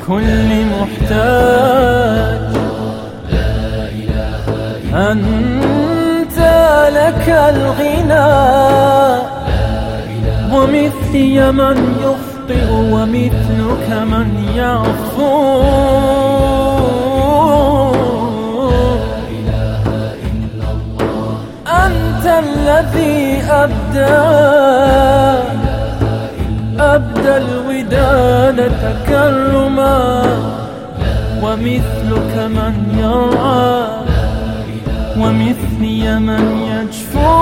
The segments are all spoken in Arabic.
لكل محتاج. أنت لك الغنى، ومثلي من يخطئ ومثلك من يعفو. أنت الذي أبدى الوداد تكرما، ومثلك من يرعى ومثلي من يجفو.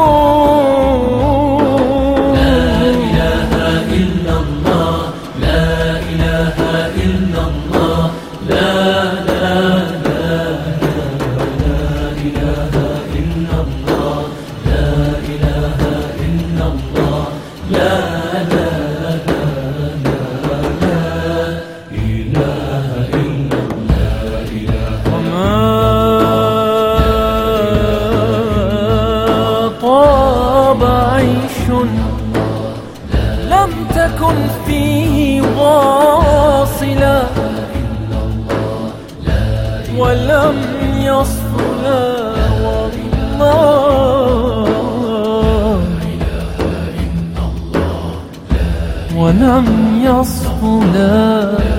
لا إله إلا الله، لا إله إلا الله، لا لا لا لا إله إلا الله، لا إله إلا الله، لا لا لا لا إله إلا الله. وما طاب عيش لم تكن فيه واصلا، ولم يصفلا والله، ولم يصفلا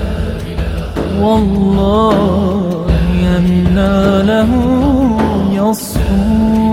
والله، يمنى له يصفو.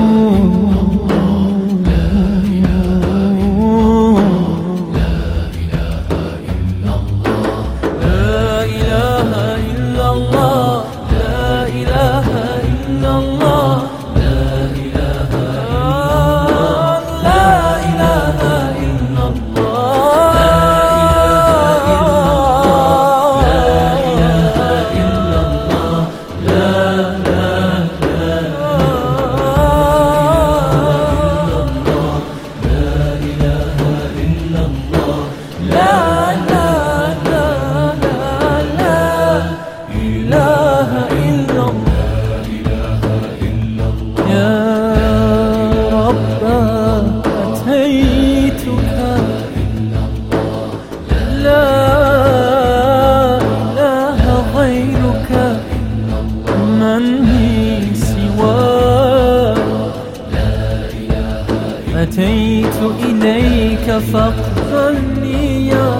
أتيت إليك فاقبلني يا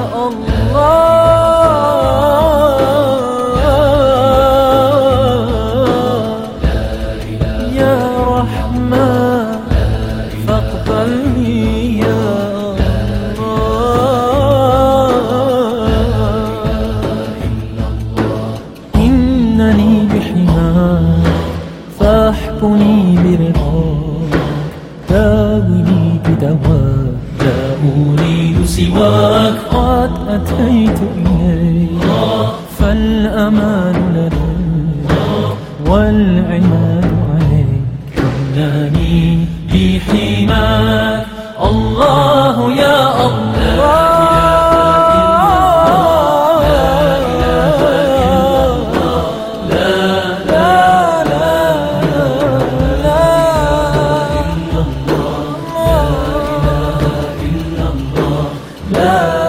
الله، يا رحمن فاقبلني يا الله. إنني بحماك فاحكني برضاك، داويني بدواك لا أريد سواك. قد أتيت إليك فالأمان لديك والعناد عليك، إنني بحماك الله يا الله. لا